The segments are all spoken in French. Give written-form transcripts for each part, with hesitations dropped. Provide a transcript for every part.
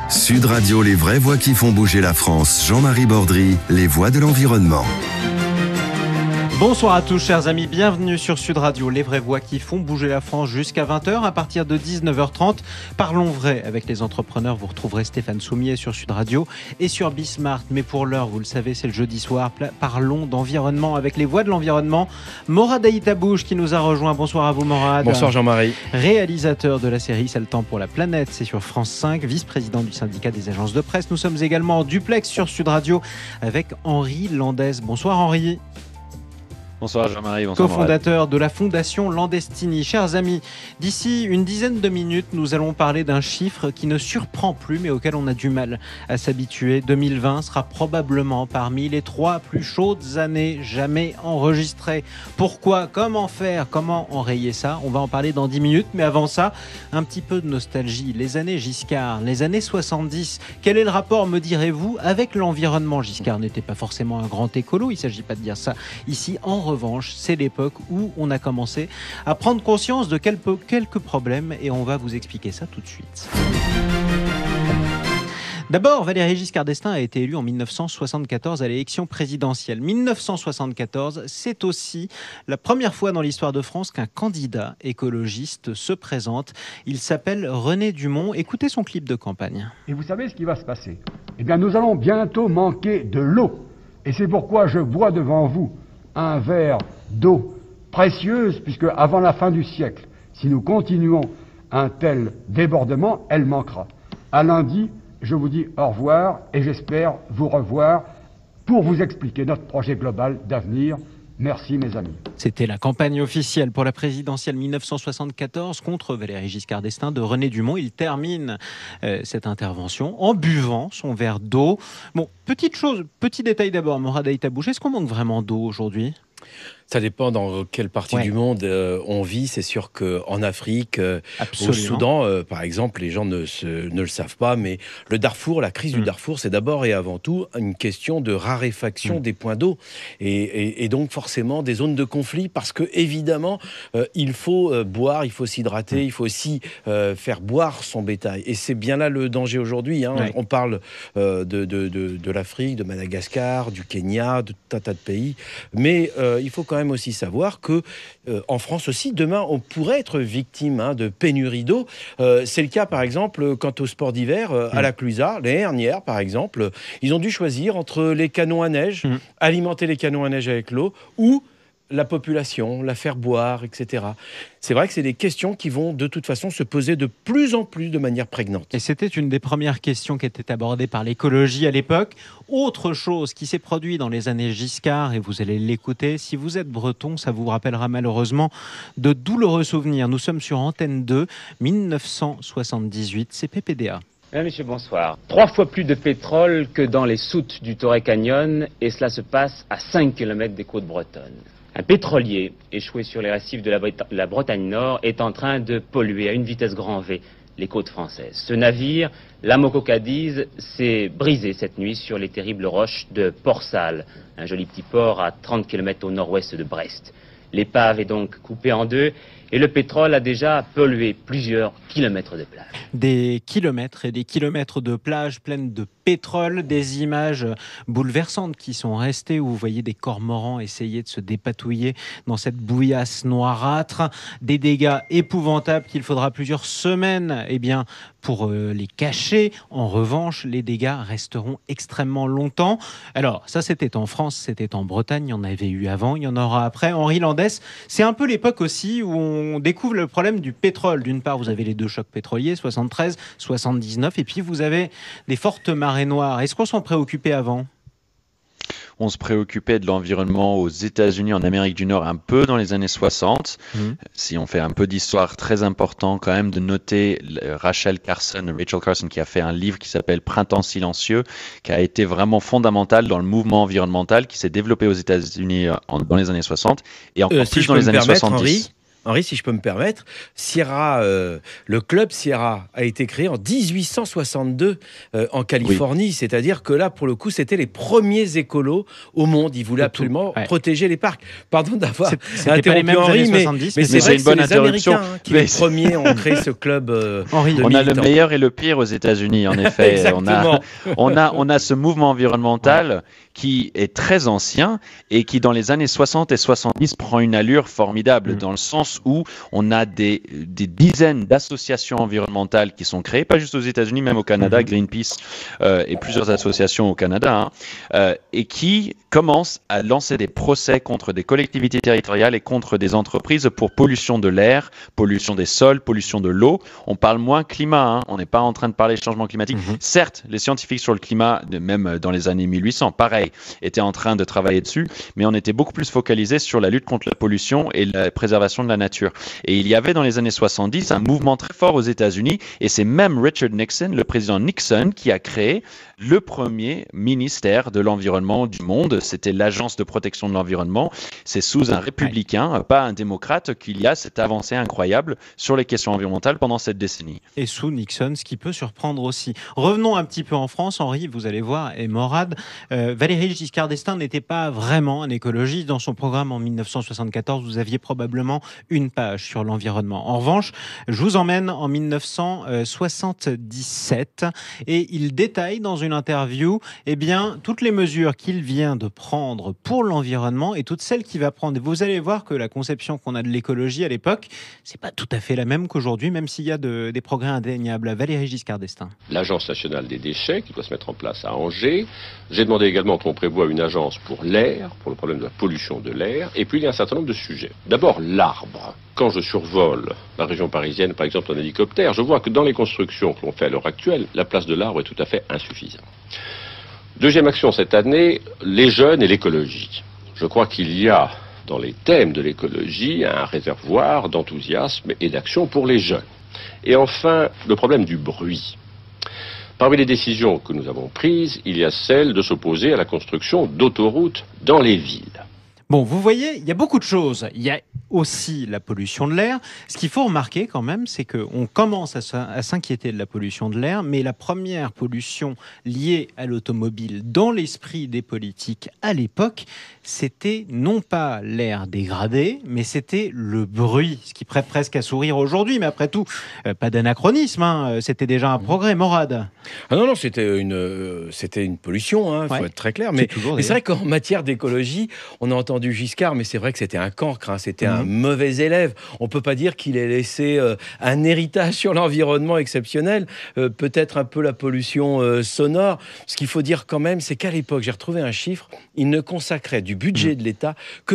Sud Radio, les vraies voix qui font bouger la France. Jean-Marie Bordry, les voix de l'environnement. Bonsoir à tous chers amis, bienvenue sur Sud Radio, les vraies voix qui font bouger la France jusqu'à 20h. À partir de 19h30, parlons vrai avec les entrepreneurs. Vous retrouverez Stéphane Soumier sur Sud Radio et sur Bismart. Mais pour l'heure, vous le savez, c'est le jeudi soir. Parlons d'environnement avec les voix de l'environnement. Morad Aïtabouche qui nous a rejoint. Bonsoir à vous Morad. Bonsoir Jean-Marie. Réalisateur de la série C'est le temps pour la planète, c'est sur France 5, vice-président du syndicat des agences de presse. Nous sommes également en duplex sur Sud Radio avec Henri Landès. Bonsoir Henri. Bonsoir Jean-Marie, bonsoir cofondateur de la Fondation Landestini. Chers amis, d'ici une dizaine de minutes, nous allons parler d'un chiffre qui ne surprend plus mais auquel on a du mal à s'habituer. 2020 sera probablement parmi les 3 plus chaudes années jamais enregistrées. Pourquoi ? Comment faire ? Comment enrayer ça ? On va en parler dans 10 minutes, mais avant ça, un petit peu de nostalgie. Les années Giscard, les années 70, quel est le rapport, me direz-vous, avec l'environnement ? Giscard n'était pas forcément un grand écolo, il ne s'agit pas de dire ça ici. En revanche, c'est l'époque où on a commencé à prendre conscience de quelques problèmes et on va vous expliquer ça tout de suite. D'abord, Valéry Giscard d'Estaing a été élu en 1974 à l'élection présidentielle. 1974, c'est aussi la première fois dans l'histoire de France qu'un candidat écologiste se présente. Il s'appelle René Dumont. Écoutez son clip de campagne. Et vous savez ce qui va se passer ? Eh bien, nous allons bientôt manquer de l'eau. Et c'est pourquoi je bois devant vous un verre d'eau précieuse, puisque avant la fin du siècle, si nous continuons un tel débordement, elle manquera. À lundi, je vous dis au revoir et j'espère vous revoir pour vous expliquer notre projet global d'avenir. Merci mes amis. C'était la campagne officielle pour la présidentielle 1974 contre Valéry Giscard d'Estaing de René Dumont. Il termine cette intervention en buvant son verre d'eau. Bon, petit détail d'abord, Morad Aïtabouche, est-ce qu'on manque vraiment d'eau aujourd'hui ? Ça dépend dans quelle partie du monde on vit. C'est sûr qu'en Afrique, au Soudan, par exemple, les gens ne le savent pas, mais le Darfour, la crise du Darfour, c'est d'abord et avant tout une question de raréfaction des points d'eau et donc forcément des zones de conflit parce que évidemment, il faut boire, il faut s'hydrater, il faut aussi faire boire son bétail. Et c'est bien là le danger aujourd'hui. On parle de l'Afrique, de Madagascar, du Kenya, de tout un tas de pays, mais il faut quand même aussi savoir que en France aussi, demain, on pourrait être victime de pénurie d'eau. C'est le cas, par exemple, quant au sport d'hiver, à la Clusa, l'année dernière, par exemple, ils ont dû choisir entre les canons à neige, alimenter les canons à neige avec l'eau, ou la population, la faire boire, etc. C'est vrai que c'est des questions qui vont de toute façon se poser de plus en plus de manière prégnante. Et c'était une des premières questions qui était abordée par l'écologie à l'époque. Autre chose qui s'est produit dans les années Giscard, et vous allez l'écouter, si vous êtes breton, ça vous rappellera malheureusement de douloureux souvenirs. Nous sommes sur Antenne 2, 1978, c'est PPDA. Mesdames, Messieurs, bonsoir. 3 fois plus de pétrole que dans les soutes du Torrey Canyon, et cela se passe à 5 km des côtes bretonnes. Un pétrolier échoué sur les récifs de la Bretagne Nord est en train de polluer à une vitesse grand V les côtes françaises. Ce navire, l'Amoco Cadiz, s'est brisé cette nuit sur les terribles roches de Port-Salle, un joli petit port à 30 km au nord-ouest de Brest. L'épave est donc coupée en deux et le pétrole a déjà pollué plusieurs kilomètres de plage. Des kilomètres et des kilomètres de plages pleines de pétrole, des images bouleversantes qui sont restées où vous voyez des cormorans essayer de se dépatouiller dans cette bouillasse noirâtre, des dégâts épouvantables qu'il faudra plusieurs semaines pour les cacher. En revanche, les dégâts resteront extrêmement longtemps. Alors, ça c'était en France, c'était en Bretagne, il y en avait eu avant, il y en aura après. Henri Landès, c'est un peu l'époque aussi où on découvre le problème du pétrole. D'une part, vous avez les 2 chocs pétroliers, 73, 79, et puis vous avez des fortes marées noires. Est-ce qu'on s'en préoccupait avant ? On se préoccupait de l'environnement aux États-Unis, en Amérique du Nord, un peu dans les années 60. Si on fait un peu d'histoire, très important quand même de noter Rachel Carson qui a fait un livre qui s'appelle Printemps silencieux, qui a été vraiment fondamental dans le mouvement environnemental qui s'est développé aux États-Unis dans les années 60 et encore plus dans les années 70. Henri, Henri, si je peux me permettre, Sierra, le club Sierra a été créé en 1862 en Californie. C'est-à-dire que là, pour le coup, c'était les premiers écolos au monde. Ils voulaient absolument protéger les parcs. Pardon d'avoir interrompu Henri, mais c'est vrai que c'est les Américains qui les premiers ont créé ce club. On a le meilleur et le pire aux États-Unis, en effet. on a ce mouvement environnemental qui est très ancien et qui, dans les années 60 et 70, prend une allure formidable dans le sens où on a des dizaines d'associations environnementales qui sont créées, pas juste aux États-Unis, même au Canada, Greenpeace et plusieurs associations au Canada, et qui commencent à lancer des procès contre des collectivités territoriales et contre des entreprises pour pollution de l'air, pollution des sols, pollution de l'eau. On parle moins climat, on n'est pas en train de parler changement climatique. Certes, les scientifiques sur le climat, même dans les années 1800, pareil, étaient en train de travailler dessus, mais on était beaucoup plus focalisé sur la lutte contre la pollution et la préservation de la nature. Et il y avait dans les années 70 un mouvement très fort aux États-Unis, et c'est même Richard Nixon, le président Nixon, qui a créé le premier ministère de l'environnement du monde. C'était l'Agence de protection de l'environnement. C'est sous un républicain, pas un démocrate, qu'il y a cette avancée incroyable sur les questions environnementales pendant cette décennie. Et sous Nixon, ce qui peut surprendre aussi. Revenons un petit peu en France, Henri, vous allez voir, et Morad, Valéry Giscard d'Estaing n'était pas vraiment un écologiste. Dans son programme en 1974, vous aviez probablement une page sur l'environnement. En revanche, je vous emmène en 1977 et il détaille dans une interview toutes les mesures qu'il vient de prendre pour l'environnement et toutes celles qu'il va prendre. Et vous allez voir que la conception qu'on a de l'écologie à l'époque, c'est pas tout à fait la même qu'aujourd'hui, même s'il y a des progrès indéniables. Valéry Giscard d'Estaing. L'Agence nationale des déchets qui doit se mettre en place à Angers. J'ai demandé également qu'on prévoit une agence pour l'air, pour le problème de la pollution de l'air. Et puis il y a un certain nombre de sujets. D'abord l'arbre. Quand je survole la région parisienne, par exemple en hélicoptère, je vois que dans les constructions que l'on fait à l'heure actuelle, la place de l'arbre est tout à fait insuffisante. Deuxième action cette année, les jeunes et l'écologie. Je crois qu'il y a dans les thèmes de l'écologie un réservoir d'enthousiasme et d'action pour les jeunes. Et enfin, le problème du bruit. Parmi les décisions que nous avons prises, il y a celle de s'opposer à la construction d'autoroutes dans les villes. Bon, vous voyez, il y a beaucoup de choses. Il y a aussi la pollution de l'air. Ce qu'il faut remarquer quand même, c'est qu'on commence à s'inquiéter de la pollution de l'air, mais la première pollution liée à l'automobile dans l'esprit des politiques à l'époque, c'était non pas l'air dégradé, mais c'était le bruit, ce qui prête presque à sourire aujourd'hui. Mais après tout, pas d'anachronisme, c'était déjà un progrès, Morad. Ah non, c'était une pollution, faut être très clair. Mais c'est vrai qu'en matière d'écologie, on a entendu Giscard, mais c'est vrai que c'était un cancre, c'était un mauvais élève. On peut pas dire qu'il ait laissé un héritage sur l'environnement exceptionnel, peut-être un peu la pollution sonore. Ce qu'il faut dire quand même, c'est qu'à l'époque, j'ai retrouvé un chiffre, il ne consacrait du budget de l'État que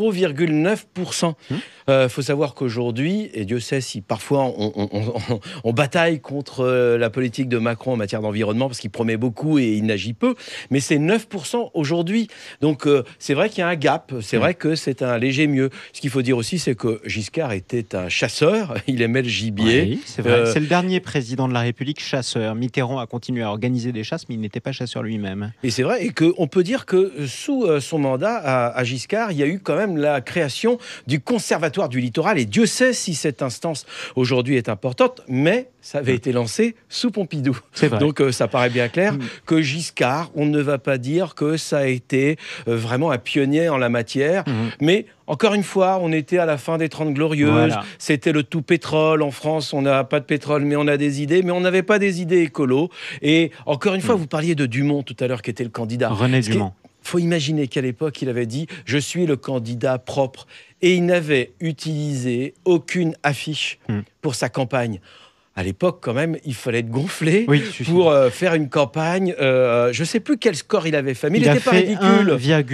0,9%. Faut savoir qu'aujourd'hui, et Dieu sait si parfois on bataille contre la politique de Macron en matière d'environnement, parce qu'il promet beaucoup et il n'agit peu, mais c'est 9% aujourd'hui. Donc c'est vrai qu'il y a un gap, c'est vrai que c'est un léger mieux. Ce qu'il faut dire aussi, c'est que Giscard était un chasseur, il aimait le gibier. Oui, c'est vrai. C'est le dernier président de la République chasseur. Mitterrand a continué à organiser des chasses, mais il n'était pas chasseur lui-même. Et c'est vrai, et qu'on peut dire que sous son mandat à Giscard, il y a eu quand même la création du Conservatoire du littoral, et Dieu sait si cette instance aujourd'hui est importante, mais ça avait été lancé sous Pompidou. C'est vrai. Donc ça paraît bien clair que Giscard, on ne va pas dire que ça a été vraiment un pionnier en la matière, mais encore une fois, on était à la fin des 30 Glorieuses, c'était le tout pétrole. En France, on n'a pas de pétrole, mais on a des idées, mais on n'avait pas des idées écolo. Et encore une fois, vous parliez de Dumont tout à l'heure, qui était le candidat. René Dumont. Il faut imaginer qu'à l'époque, il avait dit « Je suis le candidat propre ». Et il n'avait utilisé aucune affiche pour sa campagne. À l'époque, quand même, il fallait être gonflé pour faire une campagne. Je ne sais plus quel score il avait fait, mais il n'était pas ridicule.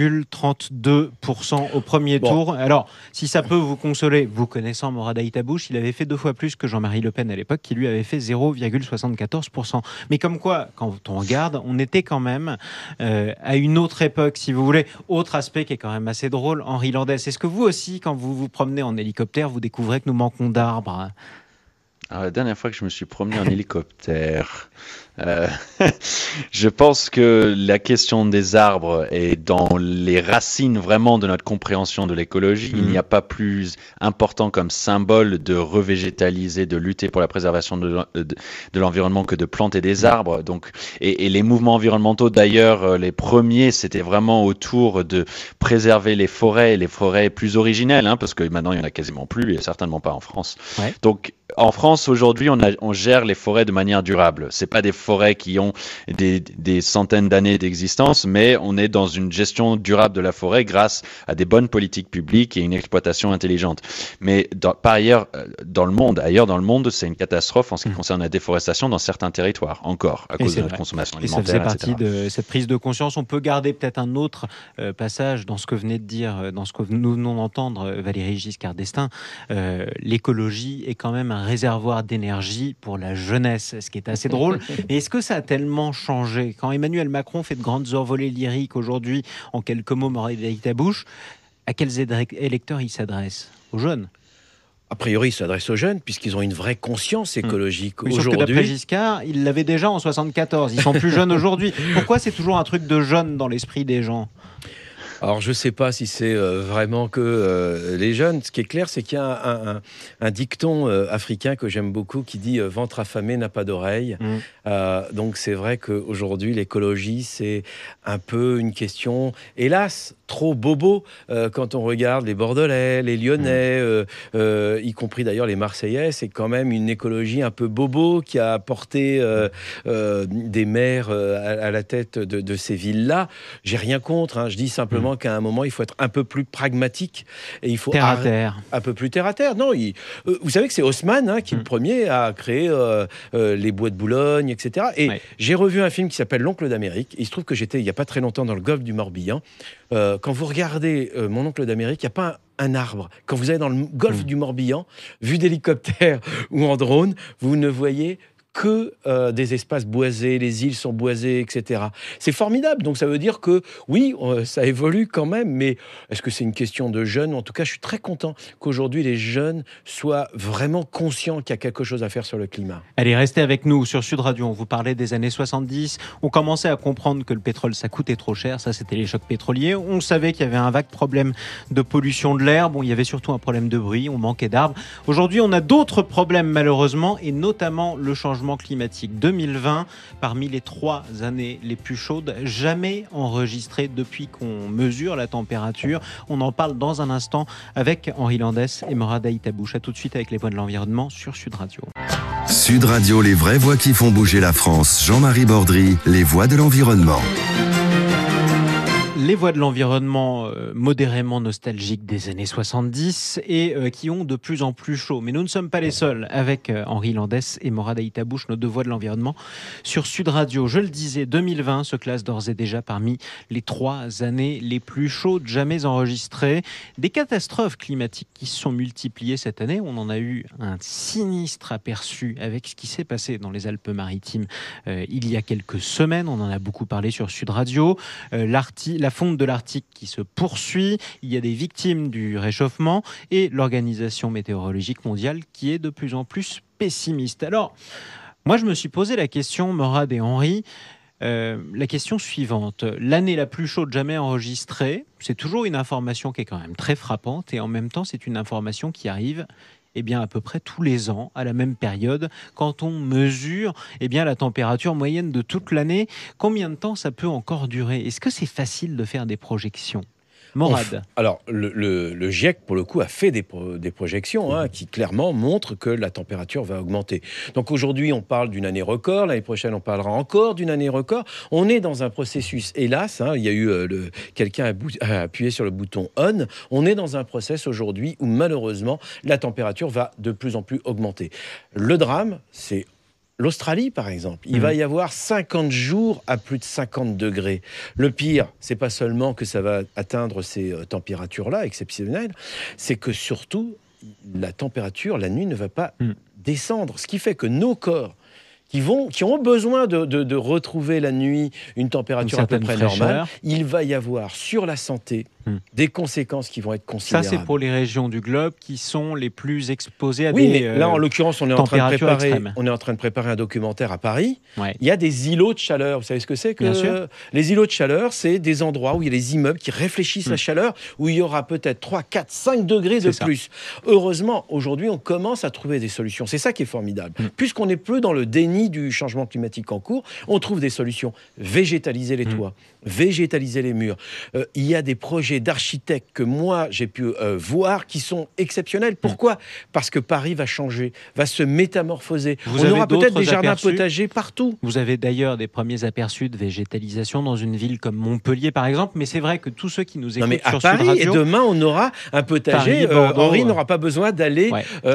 1,32% au premier tour. Alors, si ça peut vous consoler, vous connaissant Morad Haïtabouche, il avait fait 2 fois plus que Jean-Marie Le Pen à l'époque, qui lui avait fait 0,74%. Mais comme quoi, quand on regarde, on était quand même à une autre époque, si vous voulez. Autre aspect qui est quand même assez drôle, Henri Landès. Est-ce que vous aussi, quand vous vous promenez en hélicoptère, vous découvrez que nous manquons d'arbres ? La dernière fois que je me suis promené en hélicoptère, je pense que la question des arbres est dans les racines vraiment de notre compréhension de l'écologie. Il n'y a pas plus important comme symbole de revégétaliser, de lutter pour la préservation de l'environnement que de planter des arbres. Donc, et les mouvements environnementaux, d'ailleurs, les premiers, c'était vraiment autour de préserver les forêts plus originelles, hein, parce que maintenant, il n'y en a quasiment plus, et certainement pas en France. Ouais. Donc, en France, aujourd'hui, on gère les forêts de manière durable. C'est pas des forêts qui ont des centaines d'années d'existence, mais on est dans une gestion durable de la forêt grâce à des bonnes politiques publiques et une exploitation intelligente. Mais par ailleurs, ailleurs dans le monde, c'est une catastrophe en ce qui concerne la déforestation dans certains territoires, encore, à cause de notre consommation alimentaire, et ça faisait partie de cette prise de conscience. On peut garder peut-être un autre passage dans ce que venait de dire, dans ce que nous venons d'entendre, Valéry Giscard d'Estaing. L'écologie est quand même un réservoir d'énergie pour la jeunesse, ce qui est assez drôle. Mais est-ce que ça a tellement changé? Quand Emmanuel Macron fait de grandes envolées lyriques aujourd'hui, en quelques mots, Moraday Tabouche, à quels électeurs il s'adresse? Aux jeunes? A priori, il s'adresse aux jeunes, puisqu'ils ont une vraie conscience écologique. Oui, sauf que d'après Giscard, il l'avait déjà en 74. Ils sont plus jeunes aujourd'hui. Pourquoi c'est toujours un truc de jeune dans l'esprit des gens? Alors, je ne sais pas si c'est vraiment que les jeunes. Ce qui est clair, c'est qu'il y a un dicton africain que j'aime beaucoup qui dit « ventre affamé n'a pas d'oreille ». Donc, c'est vrai qu'aujourd'hui, l'écologie, c'est un peu une question, hélas, trop bobo quand on regarde les Bordelais, les Lyonnais, y compris d'ailleurs les Marseillais. C'est quand même une écologie un peu bobo qui a porté des maires à la tête de ces villes-là. J'ai rien contre, hein. Je dis simplement qu'à un moment, il faut être un peu plus pragmatique et il faut terre à terre. Un peu plus terre à terre. Non, vous savez que c'est Haussmann qui est le premier à créer les bois de Boulogne, etc. Et j'ai revu un film qui s'appelle L'Oncle d'Amérique. Il se trouve que j'étais il n'y a pas très longtemps dans le golfe du Morbihan. Quand vous regardez Mon Oncle d'Amérique, il n'y a pas un arbre. Quand vous allez dans le golfe du Morbihan, vu d'hélicoptère ou en drone, vous ne voyez que des espaces boisés, les îles sont boisées, etc. C'est formidable, donc ça veut dire que oui, ça évolue quand même, mais est-ce que c'est une question de jeunes? En tout cas, je suis très content qu'aujourd'hui les jeunes soient vraiment conscients qu'il y a quelque chose à faire sur le climat. Allez, restez avec nous sur Sud Radio, on vous parlait des années 70, on commençait à comprendre que le pétrole ça coûtait trop cher, ça c'était les chocs pétroliers, on savait qu'il y avait un vague problème de pollution de l'air, bon il y avait surtout un problème de bruit, on manquait d'arbres. Aujourd'hui on a d'autres problèmes malheureusement, et notamment le changement climatique. 2020, parmi les 3 années les plus chaudes jamais enregistrées depuis qu'on mesure la température. On en parle dans un instant avec Henri Landès et Moraday Tabouche. À tout de suite avec les voix de l'environnement sur Sud Radio. Sud Radio, les vraies voix qui font bouger la France. Jean-Marie Bordry, les voix de l'environnement. Les voix de l'environnement modérément nostalgiques des années 70 et qui ont de plus en plus chaud. Mais nous ne sommes pas les seuls avec Henri Landès et Moraday Tabouche, nos 2 voix de l'environnement sur Sud Radio. Je le disais, 2020 se classe d'ores et déjà parmi les 3 années les plus chaudes jamais enregistrées. Des catastrophes climatiques qui se sont multipliées cette année. On en a eu un sinistre aperçu avec ce qui s'est passé dans les Alpes-Maritimes il y a quelques semaines. On en a beaucoup parlé sur Sud Radio. La fonte de l'Arctique qui se poursuit, il y a des victimes du réchauffement et l'Organisation météorologique mondiale qui est de plus en plus pessimiste. Alors, moi je me suis posé la question, Morad et Henri, la question suivante. L'année la plus chaude jamais enregistrée, c'est toujours une information qui est quand même très frappante et en même temps c'est une information qui arrive à peu près tous les ans, à la même période, quand on mesure la température moyenne de toute l'année. Combien de temps ça peut encore durer? Est-ce que c'est facile de faire des projections? Morad. Alors, le GIEC, pour le coup, a fait des projections qui clairement montrent que la température va augmenter. Donc aujourd'hui, on parle d'une année record. L'année prochaine, on parlera encore d'une année record. On est dans un processus, hélas, il y a eu quelqu'un a appuyé sur le bouton on. On est dans un processus aujourd'hui où malheureusement, la température va de plus en plus augmenter. Le drame, c'est l'Australie, par exemple, il va y avoir 50 jours à plus de 50 degrés. Le pire, c'est pas seulement que ça va atteindre ces températures-là exceptionnelles, c'est que surtout, la température, la nuit, ne va pas descendre. Ce qui fait que nos corps, qui ont besoin de retrouver la nuit une température à peu près normale, il va y avoir sur la santé des conséquences qui vont être considérables. Ça, c'est pour les régions du globe qui sont les plus exposées à mais là, en l'occurrence, on est en train de préparer un documentaire à Paris. Ouais. Il y a des îlots de chaleur. Vous savez ce que c'est que les îlots de chaleur, c'est des endroits où il y a des immeubles qui réfléchissent la chaleur, où il y aura peut-être 3, 4, 5 degrés de plus. Heureusement, aujourd'hui, on commence à trouver des solutions. C'est ça qui est formidable. Puisqu'on n'est plus dans le déni du changement climatique en cours, on trouve des solutions. Végétaliser les toits, végétaliser les murs. Il y a des projets d'architectes que moi, j'ai pu voir qui sont exceptionnels. Pourquoi ? Parce que Paris va changer, va se métamorphoser. On aura peut-être des jardins potagers partout. Vous avez d'ailleurs des premiers aperçus de végétalisation dans une ville comme Montpellier, par exemple. Mais c'est vrai que tous ceux qui nous écoutent sur Sud Radio... Et demain, on aura un potager. Henri n'aura pas besoin d'aller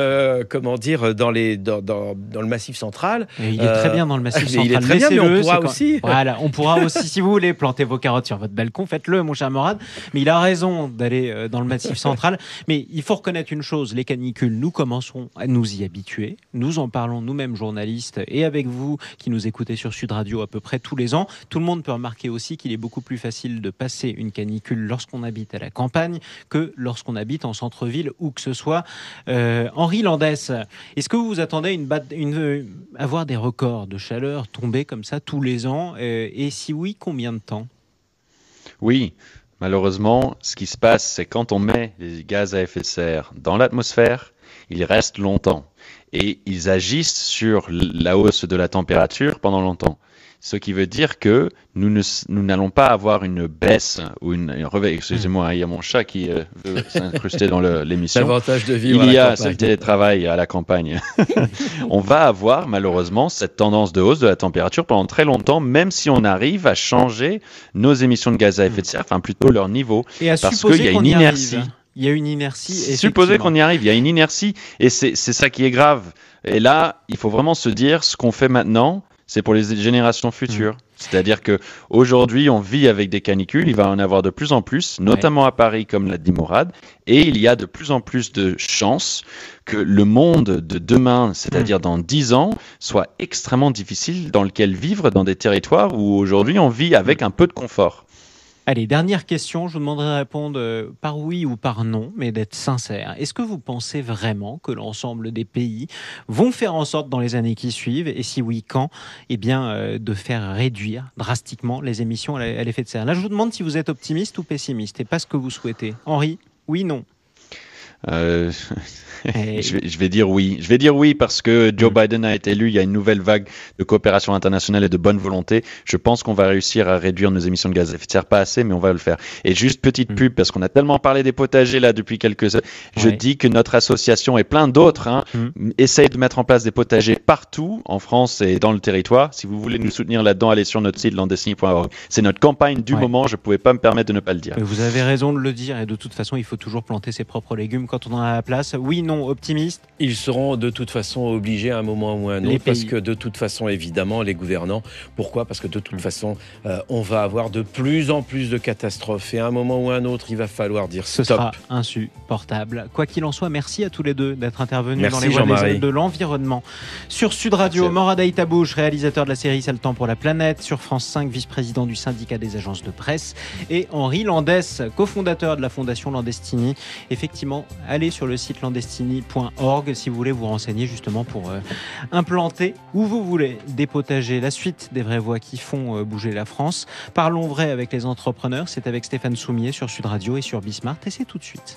dans le Massif central. Et il est très bien dans le Massif central. Il est très bien, mais on pourra aussi... Voilà, on pourra aussi, si vous voulez, planter vos carottes sur votre balcon. Faites-le, mon cher Morad. Mais il a raison d'aller dans le Massif central. Mais il faut reconnaître une chose, les canicules, nous commençons à nous y habituer. Nous en parlons nous-mêmes, journalistes, et avec vous qui nous écoutez sur Sud Radio à peu près tous les ans. Tout le monde peut remarquer aussi qu'il est beaucoup plus facile de passer une canicule lorsqu'on habite à la campagne que lorsqu'on habite en centre-ville, où que ce soit. Henri Landès, est-ce que vous vous attendez à voir des records de chaleur tomber comme ça tous les ans et si oui, combien de temps ? Oui. Malheureusement, ce qui se passe, c'est quand on met les gaz à effet de serre dans l'atmosphère, ils restent longtemps et ils agissent sur la hausse de la température pendant longtemps. Ce qui veut dire que nous n'allons pas avoir une baisse ou excusez-moi, il y a mon chat qui veut s'incruster dans l'émission. L'avantage de vivre il y a ce télétravail à la campagne. On va avoir malheureusement cette tendance de hausse de la température pendant très longtemps, même si on arrive à changer nos émissions de gaz à effet de serre, enfin plutôt leur niveau, parce qu'il y a une inertie. Il y a une inertie. Supposez qu'on y arrive, il y a une inertie et c'est ça qui est grave. Et là, il faut vraiment se dire ce qu'on fait maintenant, c'est pour les générations futures. C'est-à-dire qu'aujourd'hui, on vit avec des canicules, il va en avoir de plus en plus, notamment à Paris, comme l'a dit Morad, et il y a de plus en plus de chances que le monde de demain, c'est-à-dire dans 10 ans, soit extrêmement difficile dans lequel vivre dans des territoires où aujourd'hui on vit avec un peu de confort. Allez, dernière question, je vous demanderai de répondre par oui ou par non, mais d'être sincère. Est-ce que vous pensez vraiment que l'ensemble des pays vont faire en sorte dans les années qui suivent, et si oui, quand, de faire réduire drastiquement les émissions à l'effet de serre ? Là, je vous demande si vous êtes optimiste ou pessimiste, et pas ce que vous souhaitez. Henri, oui, non ? Je vais dire oui. Je vais dire oui parce que Joe Biden a été élu. Il y a une nouvelle vague de coopération internationale et de bonne volonté. Je pense qu'on va réussir à réduire nos émissions de gaz à effet de serre. Pas assez, mais on va le faire. Et juste petite pub parce qu'on a tellement parlé des potagers là depuis quelques heures. Je dis que notre association et plein d'autres essayent de mettre en place des potagers partout en France et dans le territoire. Si vous voulez nous soutenir là-dedans, allez sur notre site landestiny.org. C'est notre campagne du moment. Je ne pouvais pas me permettre de ne pas le dire. Vous avez raison de le dire et de toute façon, il faut toujours planter ses propres légumes quand on en a la place. Oui, non, optimiste ? Ils seront de toute façon obligés à un moment ou à un autre, parce que de toute façon, évidemment, les gouvernants. Pourquoi ? Parce que de toute façon, on va avoir de plus en plus de catastrophes et à un moment ou à un autre, il va falloir dire stop. Ce sera insupportable. Quoi qu'il en soit, merci à tous les deux d'être intervenus dans les voies de l'environnement. Sur Sud Radio, Morad Haïtabouche, réalisateur de la série C'est le temps pour la planète. Sur France 5, vice-président du syndicat des agences de presse. Et Henri Landès, cofondateur de la Fondation Landestiny. Effectivement, allez sur le site landestiny.org si vous voulez vous renseigner justement pour implanter où vous voulez des potagers. La suite des vraies voix qui font bouger la France. Parlons vrai avec les entrepreneurs, c'est avec Stéphane Soumier sur Sud Radio et sur Bismart et c'est tout de suite.